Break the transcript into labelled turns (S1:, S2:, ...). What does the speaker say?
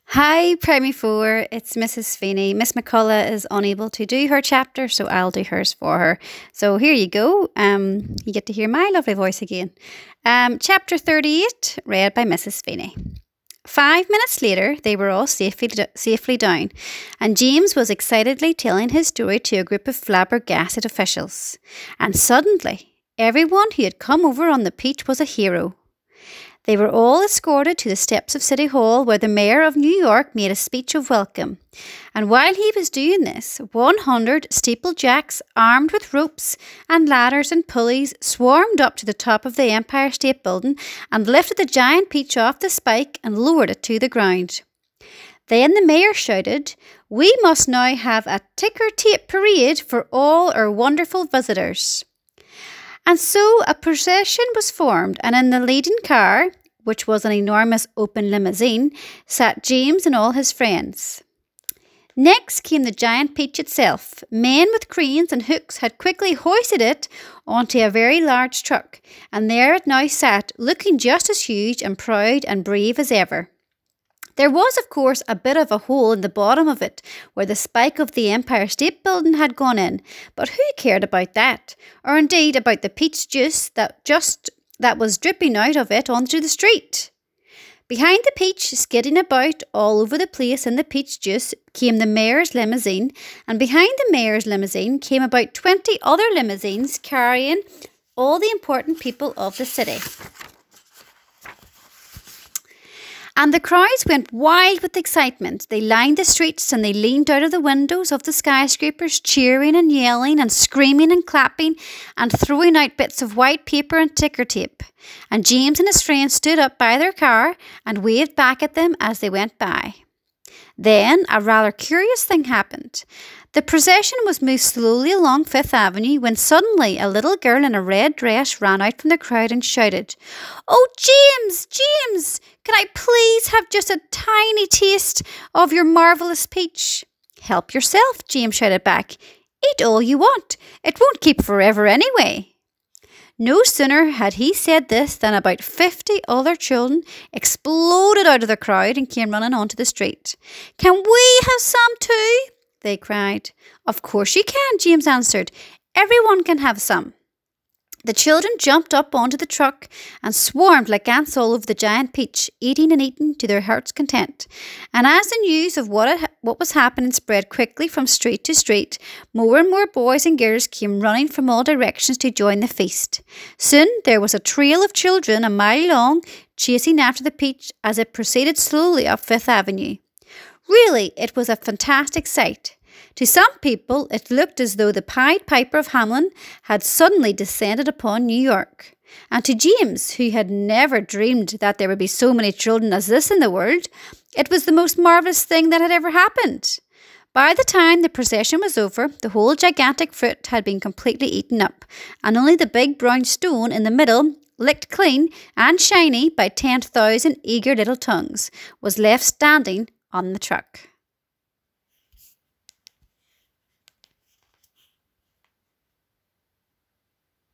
S1: Hi, Primary 4. It's Mrs. Feeney. Miss McCullough is unable to do her chapter, so I'll do hers for her. So here you go. You get to hear my lovely voice again. Chapter 38, read by Mrs. Feeney. 5 minutes later, they were all safely down, and James was excitedly telling his story to a group of flabbergasted officials. And suddenly, everyone who had come over on the Peach was a hero. They were all escorted to the steps of City Hall, where the Mayor of New York made a speech of welcome. And while he was doing this, 100 steeplejacks, armed with ropes and ladders and pulleys, swarmed up to the top of the Empire State Building and lifted the giant peach off the spike and lowered it to the ground. Then the mayor shouted, "We must now have a ticker-tape parade for all our wonderful visitors." And so a procession was formed, and in the leading car, which was an enormous open limousine, sat James and all his friends. Next came the giant peach itself. Men with cranes and hooks had quickly hoisted it onto a very large truck, and there it now sat, looking just as huge and proud and brave as ever. There was, of course, a bit of a hole in the bottom of it where the spike of the Empire State Building had gone in, but who cared about that? Or indeed about the peach juice that was dripping out of it onto the street? Behind the peach, skidding about all over the place in the peach juice, came the mayor's limousine, and behind the mayor's limousine came about 20 other limousines carrying all the important people of the city. And the crowds went wild with excitement. They lined the streets and they leaned out of the windows of the skyscrapers, cheering and yelling and screaming and clapping and throwing out bits of white paper and ticker tape. And James and his friends stood up by their car and waved back at them as they went by. Then a rather curious thing happened. The procession was moved slowly along Fifth Avenue when suddenly a little girl in a red dress ran out from the crowd and shouted, "Oh, James, James, can I please have just a tiny taste of your marvellous peach?" "Help yourself," James shouted back. "Eat all you want. It won't keep forever anyway." No sooner had he said this than about 50 other children exploded out of the crowd and came running onto the street. "Can we have some too?" they cried. "Of course you can," James answered. "Everyone can have some." The children jumped up onto the truck and swarmed like ants all over the giant peach, eating and eating to their heart's content. And as the news of what was happening spread quickly from street to street, more and more boys and girls came running from all directions to join the feast. Soon there was a trail of children a mile long, chasing after the peach as it proceeded slowly up Fifth Avenue. Really, it was a fantastic sight. To some people, it looked as though the Pied Piper of Hamelin had suddenly descended upon New York. And to James, who had never dreamed that there would be so many children as this in the world, it was the most marvellous thing that had ever happened. By the time the procession was over, the whole gigantic fruit had been completely eaten up, and only the big brown stone in the middle, licked clean and shiny by 10,000 eager little tongues, was left standing on the truck.